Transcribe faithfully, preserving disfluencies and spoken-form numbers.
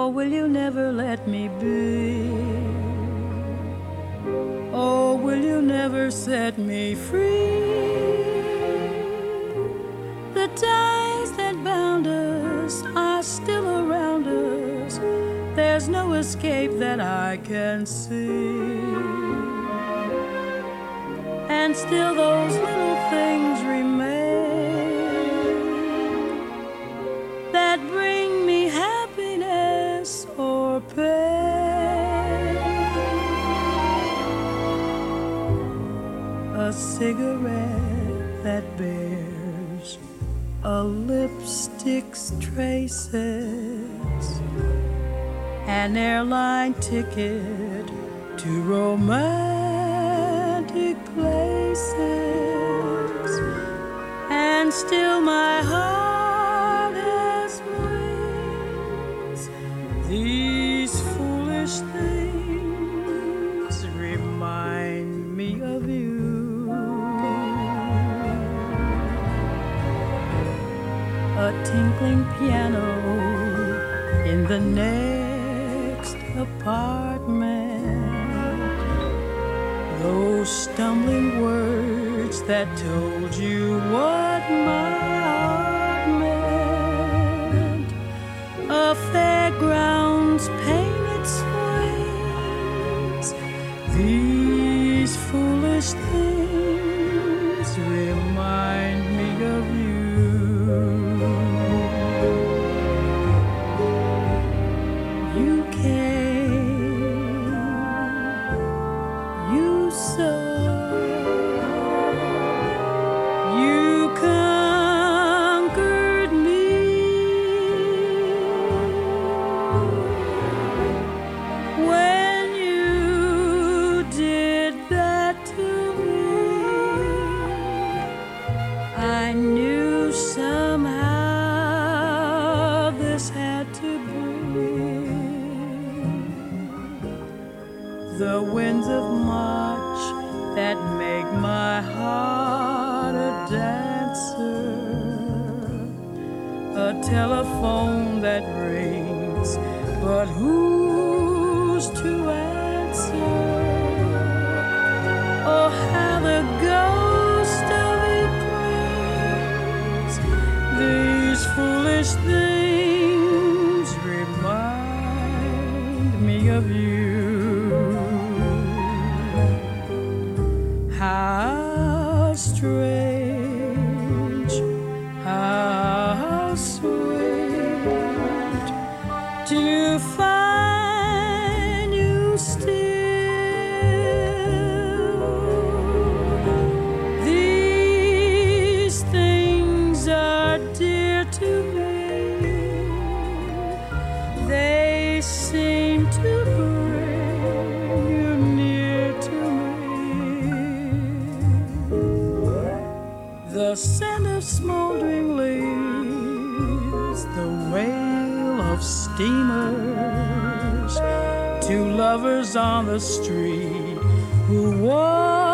will you never let me be? Oh, will you never set me free? The ties that bound us are still around us. There's no escape that I can see. And still those little things remain that bring me happiness or pain. A cigarette that bears a lipstick's traces, an airline ticket to romantic places, and still my heart has wings. These foolish things remind me of you. A tinkling piano in the next apartment, those stumbling words that told you what my heart meant, a fairground's painted swings. These foolish things remind me of you. The winds of March that make my heart a dancer, a telephone that rings, but who's to answer? Oh, how the ghost of it brings these foolish things remind me of you. How strange, how sweet to find you still. These things are dear to me. They seem to bring you near to me. The scent of smoldering leaves, the wail of steamers, two lovers on the street who walk